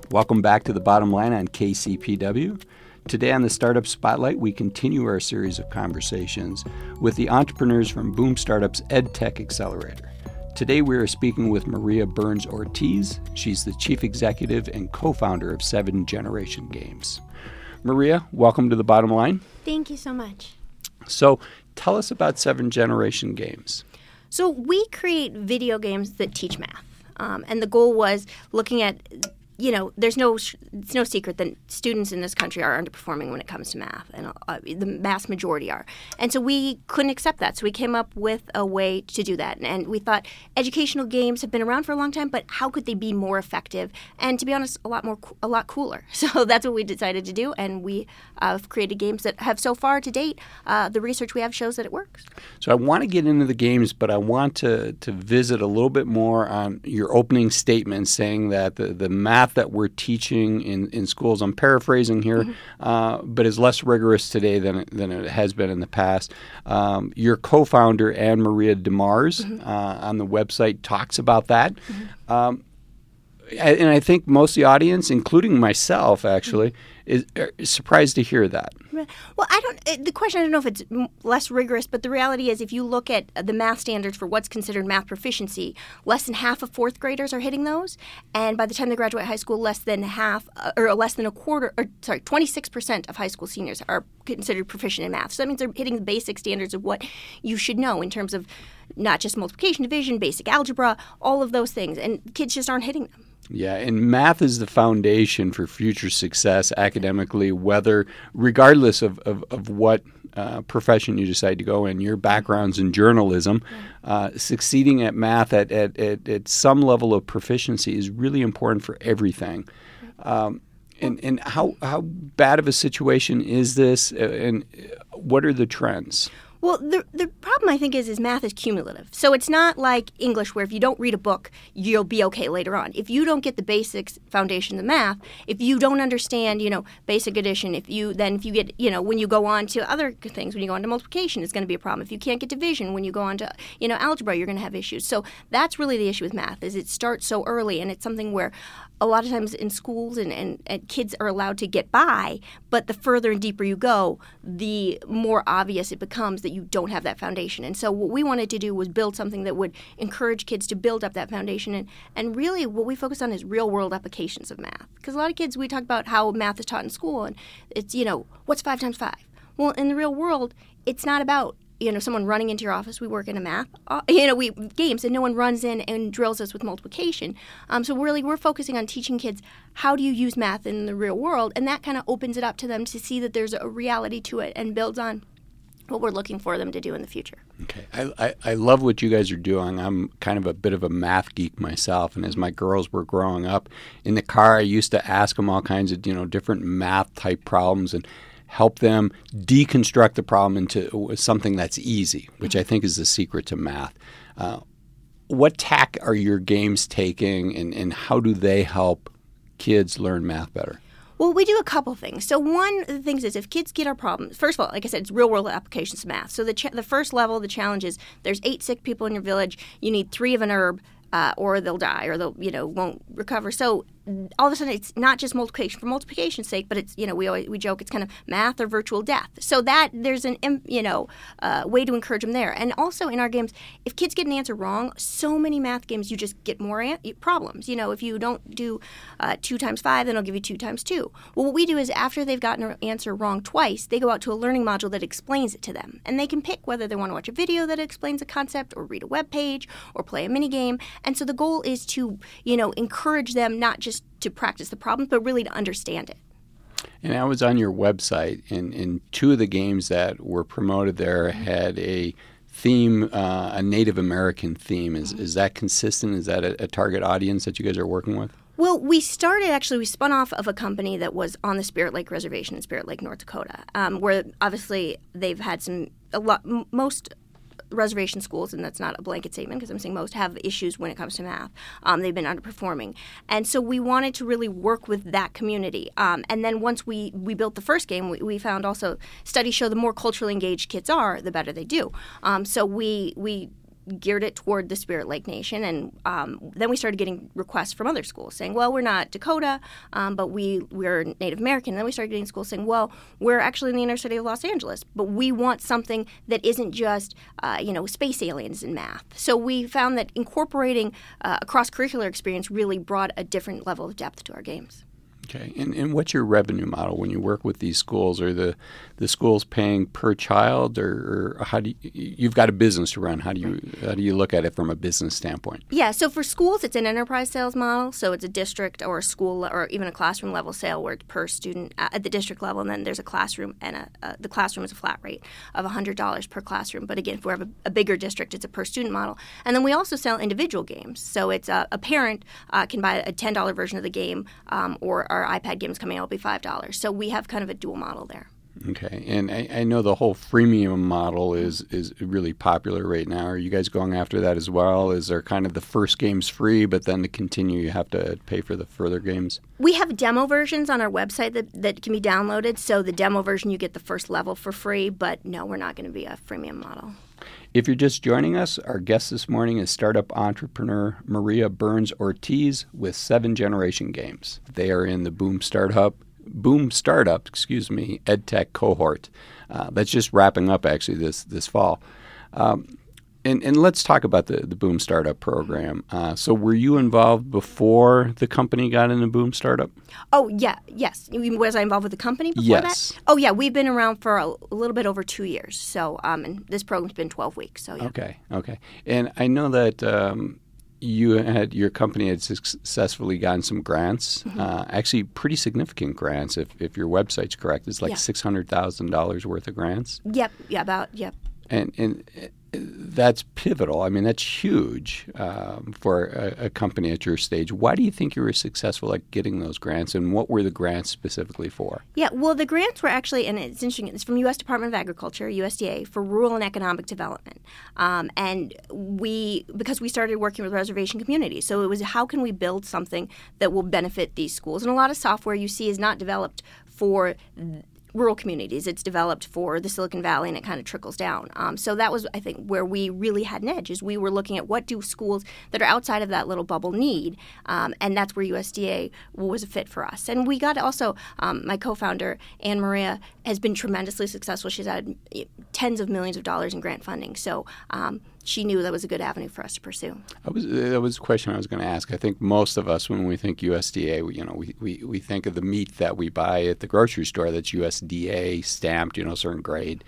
Welcome back to The Bottom Line on KCPW. Today on the Startup Spotlight, we continue our series of conversations with the entrepreneurs from Boom Startups EdTech Accelerator. Today we are speaking with Maria Burns-Ortiz. She's the chief executive and co-founder of 7 Generation Games. Maria, welcome to The Bottom Line. Thank you so much. So tell us about 7 Generation Games. So we create video games that teach math. And the goal was looking at, it's no secret that students in this country are underperforming when it comes to math, and the vast majority are. And so we couldn't accept that. So we came up with a way to do that. And we thought educational games have been around for a long time, but how could they be more effective? And to be honest, a lot cooler. So that's what we decided to do. And we have created games that have so far to date, the research we have shows that it works. So I want to get into the games, but I want to visit a little bit more on your opening statement saying that the math that we're teaching in schools, I'm paraphrasing here, but is less rigorous today than it has been in the past. Your co-founder, Anne-Marie DeMars, on the website talks about that. And I think most of the audience, including myself actually, is surprised to hear that. Well, the question, I don't know if it's less rigorous, but the reality is if you look at the math standards for what's considered math proficiency, less than half of fourth graders are hitting those. And by the time they graduate high school, less than a quarter, 26% of high school seniors are considered proficient in math. So that means they're hitting the basic standards of what you should know in terms of not just multiplication, division, basic algebra, all of those things. And kids just aren't hitting them. Yeah, and math is the foundation for future success academically, regardless of what profession you decide to go in. Your background's in journalism. Succeeding at math at some level of proficiency is really important for everything. And how bad of a situation is this, and what are the trends? Well, the problem, I think, is math is cumulative. So it's not like English where if you don't read a book, you'll be okay later on. If you don't get the basics foundation of math, if you don't understand, basic addition, if you get, when you go on to other things, when you go on to multiplication, it's going to be a problem. If you can't get division, when you go on to, algebra, you're going to have issues. So that's really the issue with math, is it starts so early, and it's something where a lot of times in schools and kids are allowed to get by, but the further and deeper you go, the more obvious it becomes that you don't have that foundation. And so what we wanted to do was build something that would encourage kids to build up that foundation. And really what we focus on is real-world applications of math. Because a lot of kids, we talk about how math is taught in school, and it's, what's 5 times 5? Well, in the real world, it's not about someone running into your office. We work in a math, we games, and no one runs in and drills us with multiplication. So really, we're focusing on teaching kids how do you use math in the real world, and that kind of opens it up to them to see that there's a reality to it and builds on what we're looking for them to do in the future. Okay. I love what you guys are doing. I'm kind of a bit of a math geek myself, and as my girls were growing up in the car, I used to ask them all kinds of different math type problems and help them deconstruct the problem into something that's easy, which I think is the secret to math. What tack are your games taking, and how do they help kids learn math better? Well, we do a couple things. So one of the things is if kids get our problems, first of all, like I said, it's real-world applications of math. So the first level, the challenge is there's 8 sick people in your village. You need 3 of an herb, or they'll die, or they'll won't recover. So all of a sudden, it's not just multiplication for multiplication's sake, but it's we joke it's kind of math or virtual death. So that there's an way to encourage them there. And also in our games, if kids get an answer wrong, so many math games you just get more problems. If you don't do 2 times 5, then I'll give you 2 times 2. Well, what we do is after they've gotten an answer wrong twice, they go out to a learning module that explains it to them, and they can pick whether they want to watch a video that explains a concept, or read a web page, or play a mini game. And so the goal is to encourage them not just to practice the problem, but really to understand it. And I was on your website, and 2 of the games that were promoted there had a theme, a Native American theme. Is that consistent? Is that a target audience that you guys are working with? Well, we spun off of a company that was on the Spirit Lake Reservation in Spirit Lake, North Dakota, where obviously they've had most reservation schools, and that's not a blanket statement because I'm saying most have issues when it comes to math. They've been underperforming. And so we wanted to really work with that community. And then once we built the first game, we found also studies show the more culturally engaged kids are, the better they do. So we geared it toward the Spirit Lake Nation. And then we started getting requests from other schools saying, well, we're not Dakota, but we're Native American. And then we started getting schools saying, well, we're actually in the inner city of Los Angeles, but we want something that isn't just, space aliens in math. So we found that incorporating a cross-curricular experience really brought a different level of depth to our games. Okay, and what's your revenue model when you work with these schools? Are the schools paying per child, or how do you've got a business to run? How do you look at it from a business standpoint? Yeah, so for schools, it's an enterprise sales model. So it's a district or a school or even a classroom level sale where it's per student at the district level, and then there's a classroom, and the classroom is a flat rate of $100 per classroom. But again, if we have a bigger district, it's a per student model. And then we also sell individual games. So it's a parent can buy a $10 version of the game, or our iPad games coming out will be $5. So we have kind of a dual model there. Okay, and I know the whole freemium model is really popular right now. Are you guys going after that as well? Is there kind of the first game's free, but then to continue you have to pay for the further games? We have demo versions on our website that can be downloaded. So the demo version, you get the first level for free, but no, we're not going to be a freemium model. If you're just joining us, our guest this morning is startup entrepreneur Maria Burns-Ortiz with 7 Generation Games. They are in the Boom Startup, EdTech cohort. That's just wrapping up actually this fall. And let's talk about the Boom Startup program. So were you involved before the company got into Boom Startup? Oh, yeah, yes. Was I involved with the company before yes. that? Oh, yeah. We've been around for a little bit over 2 years. So and this program's been 12 weeks. So yeah. Okay. And I know that your company had successfully gotten some grants, actually pretty significant grants. If your website's correct, it's like $600,000 worth of grants. Yep. And that's pivotal. I mean, that's huge for a company at your stage. Why do you think you were successful at getting those grants, and what were the grants specifically for? Yeah, well, the grants were actually, and it's interesting, it's from U.S. Department of Agriculture, USDA, for rural and economic development. And because we started working with reservation communities, so it was how can we build something that will benefit these schools? And a lot of software you see is not developed for rural communities. It's developed for the Silicon Valley, and it kind of trickles down. So that was, I think, where we really had an edge, is we were looking at what do schools that are outside of that little bubble need, and that's where USDA was a fit for us. And we got also, my co-founder, Anne Maria, has been tremendously successful. She's had tens of millions of dollars in grant funding. So she knew that was a good avenue for us to pursue. That was a question I was going to ask. I think most of us, when we think USDA, we think of the meat that we buy at the grocery store that's USDA stamped, certain grade.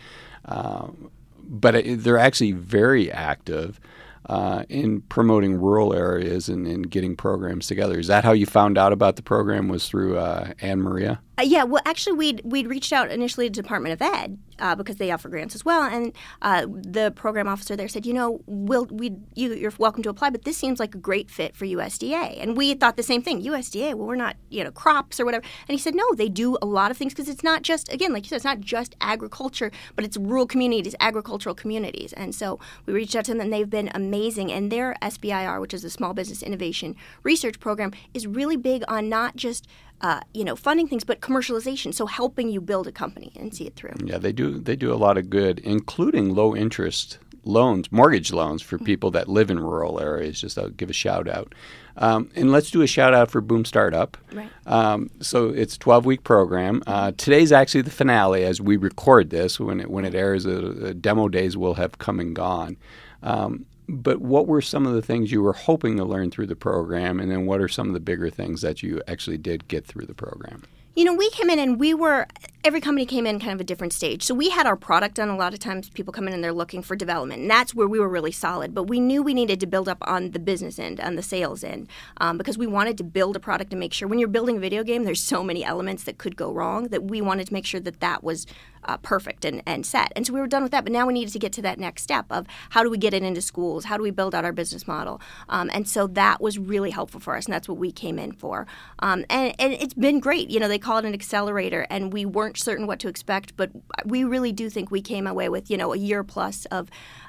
But they're actually very active in promoting rural areas and getting programs together. Is that how you found out about the program, was through Anne Maria? Yeah, well, actually, we'd reached out initially to the Department of Ed because they offer grants as well, and the program officer there said, you're welcome to apply, but this seems like a great fit for USDA. And we thought the same thing. USDA, well, we're not, crops or whatever. And he said, no, they do a lot of things, because it's not just, again, like you said, it's not just agriculture, but it's rural communities, agricultural communities. And so we reached out to them, and they've been amazing. And their SBIR, which is the Small Business Innovation Research Program, is really big on not just funding things, but commercialization. So helping you build a company and see it through. Yeah, they do a lot of good, including low interest loans, mortgage loans for people that live in rural areas. Just I'll give a shout out. And let's do a shout out for Boom Startup. Right. So it's a 12-week program. Today's actually the finale as we record this. When it airs, demo days will have come and gone. But what were some of the things you were hoping to learn through the program, and then what are some of the bigger things that you actually did get through the program? We came in and every company came in kind of a different stage. So we had our product done. A lot of times people come in and they're looking for development, and that's where we were really solid. But we knew we needed to build up on the business end, on the sales end, because we wanted to build a product and make sure when you're building a video game, there's so many elements that could go wrong that we wanted to make sure that was perfect and set. And so we were done with that, but now we needed to get to that next step of how do we get it into schools? How do we build out our business model? And so that was really helpful for us, and that's what we came in for. And it's been great. They call it an accelerator, and we weren't certain what to expect, but we really do think we came away with, a year plus of,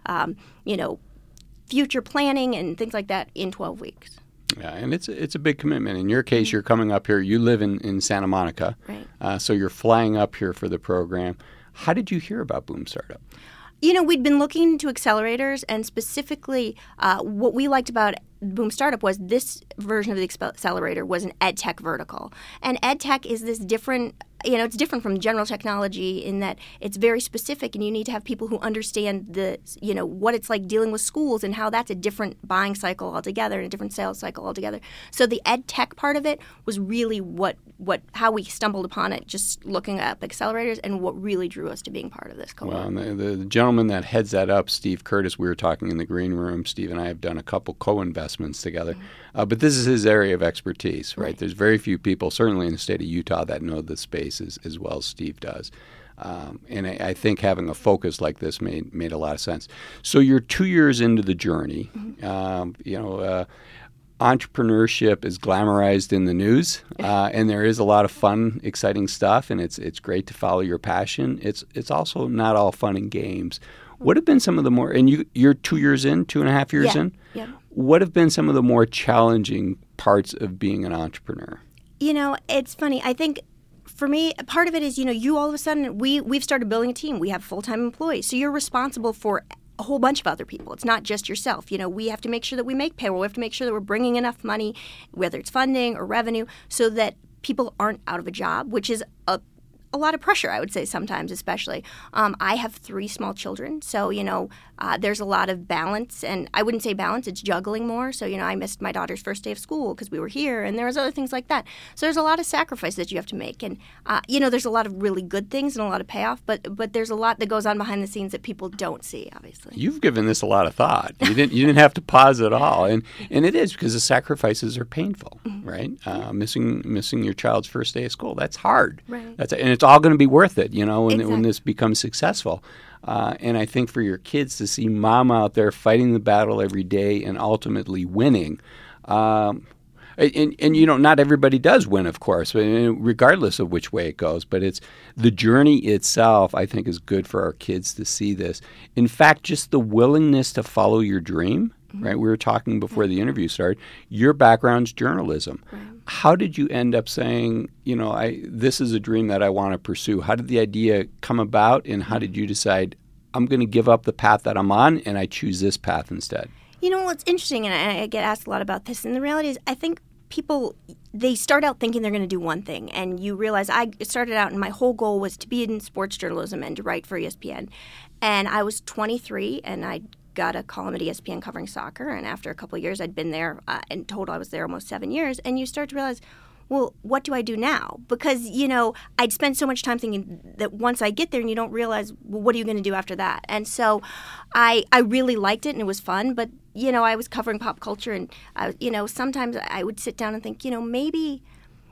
future planning and things like that in 12 weeks. Yeah, and it's a big commitment. In your case, you're coming up here. You live in Santa Monica, right? So you're flying up here for the program. How did you hear about Boom Startup? We'd been looking into accelerators, and specifically what we liked about Boom Startup was this version of the accelerator was an ed tech vertical. And ed tech is this different, it's different from general technology in that it's very specific, and you need to have people who understand what it's like dealing with schools and how that's a different buying cycle altogether and a different sales cycle altogether. So the ed tech part of it was really how we stumbled upon it, just looking up accelerators, and what really drew us to being part of this cohort. Well, the gentleman that heads that up, Steve Curtis, we were talking in the green room. Steve and I have done a couple co-investments together. But this is his area of expertise, right? There's very few people, certainly in the state of Utah, that know the space as well as Steve does. And I think having a focus like this made a lot of sense. So you're 2 years into the journey. Entrepreneurship is glamorized in the news, and there is a lot of fun, exciting stuff, and it's great to follow your passion. It's also not all fun and games. What have been some of the more, and you're 2 years in, 2.5 years in? Yeah. What have been some of the more challenging parts of being an entrepreneur? It's funny. I think for me, part of it is, you all of a sudden, we've started building a team. We have full-time employees. So you're responsible for a whole bunch of other people. It's not just yourself. We have to make sure that we make payroll. We have to make sure that we're bringing enough money, whether it's funding or revenue, so that people aren't out of a job, which is a lot of pressure, I would say sometimes, especially. I have 3 small children, so, there's a lot of balance, and I wouldn't say balance, it's juggling more. So, I missed my daughter's first day of school because we were here, and there was other things like that. So there's a lot of sacrifice that you have to make, and, there's a lot of really good things and a lot of payoff, but there's a lot that goes on behind the scenes that people don't see, obviously. You've given this a lot of thought. You didn't have to pause at all, and it is because the sacrifices are painful, right? Missing your child's and day of school, that's hard. Right. And it's all going to be worth it, when Exactly. this becomes successful. And I think for your kids to see mom out there fighting the battle every day and ultimately winning, and not everybody does win, of course, regardless of which way it goes. But it's the journey itself, I think, is good for our kids to see this. In fact, just the willingness to follow your dream, right? We were talking before the interview started. Your background's journalism. Right. How did you end up saying, this is a dream that I want to pursue? How did the idea come about, and how did you decide, I'm going to give up the path that I'm on and I choose this path instead? It's interesting, and I get asked a lot about this, and the reality is I think people, they start out thinking they're going to do one thing, and you realize I started out and my whole goal was to be in sports journalism and to write for ESPN. And I was 23, and I got a column at ESPN covering soccer, and after a couple of years I'd been there, in total I was there almost 7 years, and you start to realize, well, what do I do now? Because, I'd spent so much time thinking that once I get there and you don't realize, well, what are you going to do after that? And so I really liked it and it was fun, but, I was covering pop culture, and, sometimes I would sit down and think, maybe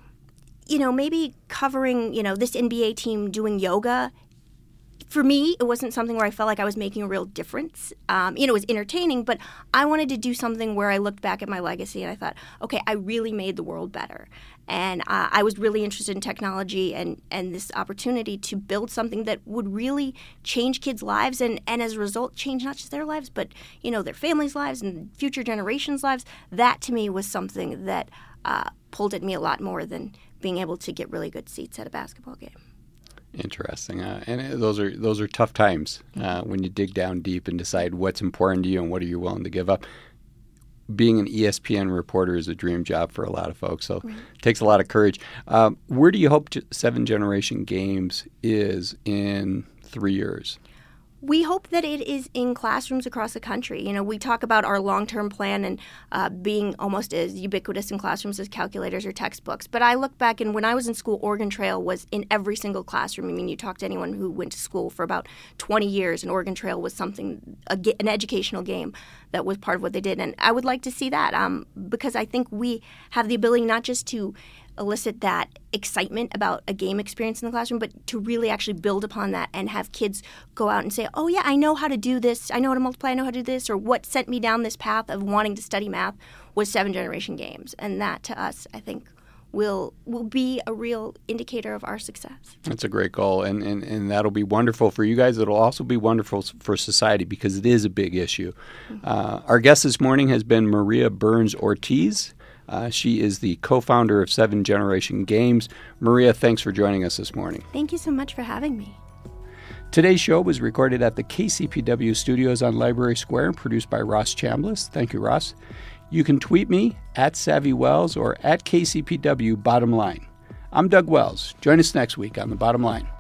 covering, this NBA team doing yoga, for me, it wasn't something where I felt like I was making a real difference. It was entertaining, but I wanted to do something where I looked back at my legacy and I thought, okay, I really made the world better. And I was really interested in technology and this opportunity to build something that would really change kids' lives and as a result, change not just their lives, but, their families' lives and future generations' lives. That, to me, was something that pulled at me a lot more than being able to get really good seats at a basketball game. Interesting, and those are tough times when you dig down deep and decide what's important to you and what are you willing to give up. Being an ESPN reporter is a dream job for a lot of folks, so it takes a lot of courage. Where do you hope 7 Generation Games is in 3 years? We hope that it is in classrooms across the country. We talk about our long-term plan and being almost as ubiquitous in classrooms as calculators or textbooks. But I look back, and when I was in school, Oregon Trail was in every single classroom. I mean, you talk to anyone who went to school for about 20 years, and Oregon Trail was an educational game that was part of what they did. And I would like to see that because I think we have the ability not just to elicit that excitement about a game experience in the classroom, but to really actually build upon that and have kids go out and say, oh, yeah, I know how to do this. I know how to multiply. I know how to do this. Or what sent me down this path of wanting to study math was 7 Generation Games. And that, to us, I think, will be a real indicator of our success. That's a great goal, and that'll be wonderful for you guys. It'll also be wonderful for society because it is a big issue. Our guest this morning has been Maria Burns-Ortiz. She is the co-founder of 7 Generation Games. Maria, thanks for joining us this morning. Thank you so much for having me. Today's show was recorded at the KCPW studios on Library Square and produced by Ross Chambliss. Thank you, Ross. You can tweet me at Savvy Wells or at KCPW Bottom Line. I'm Doug Wells. Join us next week on The Bottom Line.